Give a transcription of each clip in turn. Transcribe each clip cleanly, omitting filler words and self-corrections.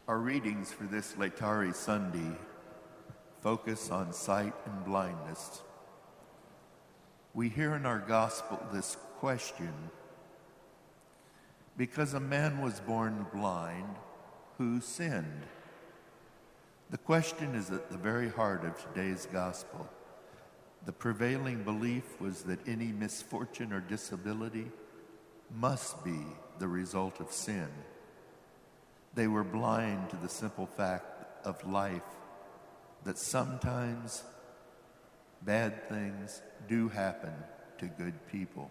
Our readings for this Laetare Sunday focus on sight and blindness. We hear in our gospel this question: because a man was born blind, who sinned? The question is at the very heart of today's gospel. The prevailing belief was that any misfortune or disability must be the result of sin. They were blind to the simple fact of life, that sometimes bad things do happen to good people.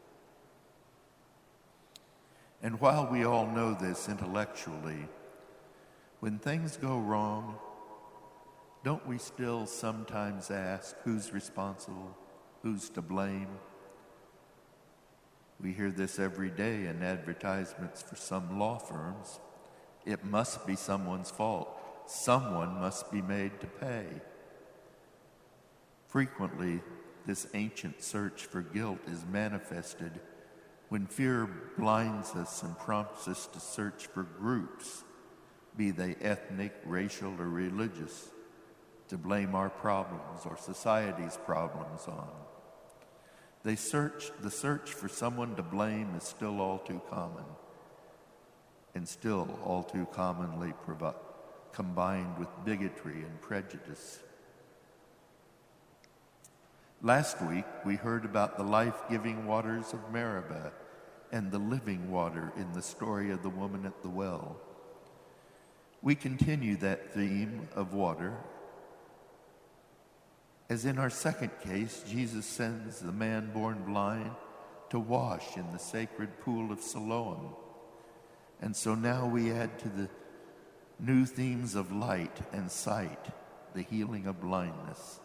And while we all know this intellectually, when things go wrong, don't we still sometimes ask who's responsible, who's to blame? We hear this every day in advertisements for some law firms. It must be someone's fault. Someone must be made to pay. Frequently, this ancient search for guilt is manifested when fear blinds us and prompts us to search for groups, be they ethnic, racial, or religious, to blame our problems or society's problems on. The search for someone to blame is still all too common, and still all too commonly combined with bigotry and prejudice. Last week, we heard about the life-giving waters of Meribah and the living water in the story of the woman at the well. We continue that theme of water. As in our second case, Jesus sends the man born blind to wash in the sacred pool of Siloam. And so now we add to the new themes of light and sight, the healing of blindness.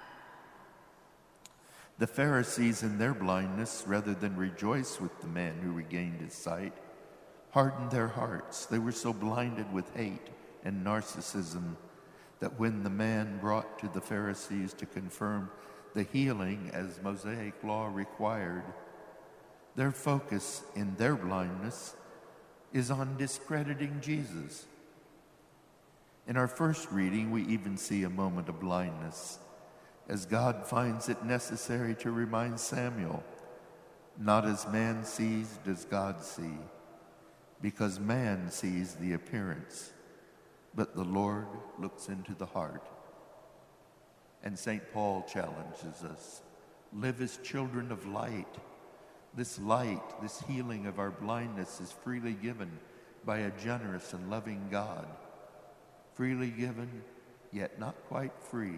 The Pharisees in their blindness, rather than rejoice with the man who regained his sight, hardened their hearts. They were so blinded with hate and narcissism that when the man brought to the Pharisees to confirm the healing as Mosaic law required, their focus in their blindness is on discrediting Jesus. In our first reading, we even see a moment of blindness as God finds it necessary to remind Samuel, not as man sees does God see, because man sees the appearance, but the Lord looks into the heart. And St. Paul challenges us, live as children of light. This light, this healing of our blindness is freely given by a generous and loving God. Freely given, yet not quite free.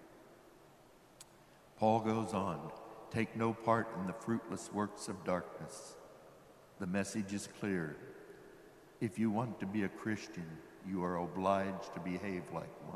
Paul goes on, take no part in the fruitless works of darkness. The message is clear. If you want to be a Christian, you are obliged to behave like one.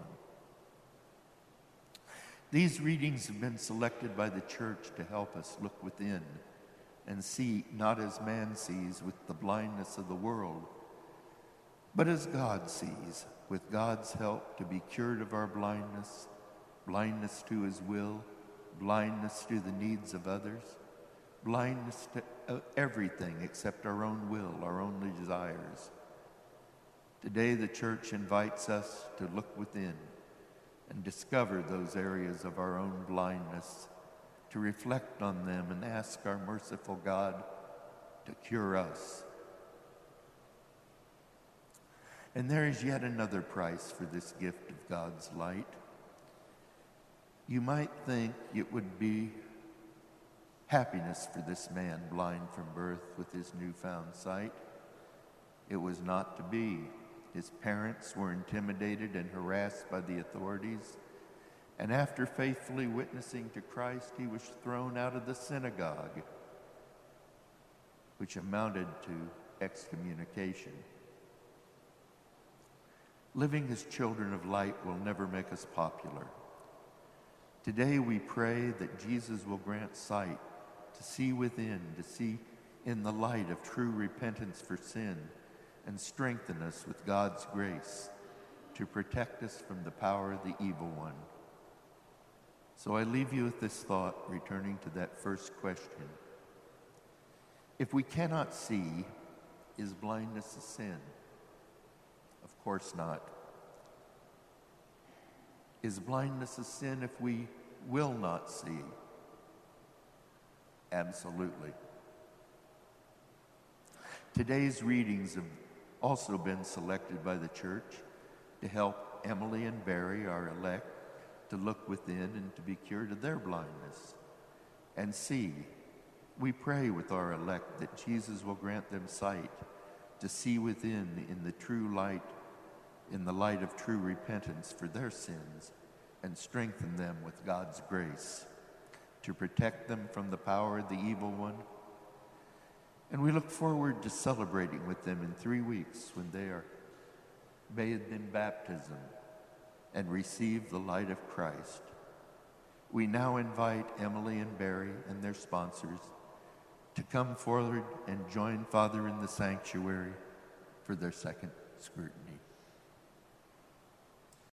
These readings have been selected by the church to help us look within and see not as man sees with the blindness of the world, but as God sees, with God's help to be cured of our blindness, blindness to his will, blindness to the needs of others, blindness to everything except our own will, our own desires. Today, the church invites us to look within and discover those areas of our own blindness, to reflect on them and ask our merciful God to cure us. And there is yet another price for this gift of God's light. You might think it would be happiness for this man blind from birth with his newfound sight. It was not to be. His parents were intimidated and harassed by the authorities, and after faithfully witnessing to Christ, he was thrown out of the synagogue, which amounted to excommunication. Living as children of light will never make us popular. Today we pray that Jesus will grant sight to see within, to see in the light of true repentance for sin, and strengthen us with God's grace to protect us from the power of the evil one. So I leave you with this thought, returning to that first question. If we cannot see, is blindness a sin? Of course not. Is blindness a sin if we will not see? Absolutely. Today's readings have also been selected by the church to help Emily and Barry, our elect, to look within and to be cured of their blindness and see. We pray with our elect that Jesus will grant them sight to see within in the true light, in the light of true repentance for their sins, and strengthen them with God's grace to protect them from the power of the evil one. And we look forward to celebrating with them in 3 weeks when they are bathed in baptism and receive the light of Christ. We now invite Emily and Barry and their sponsors to come forward and join Father in the sanctuary for their second scrutiny.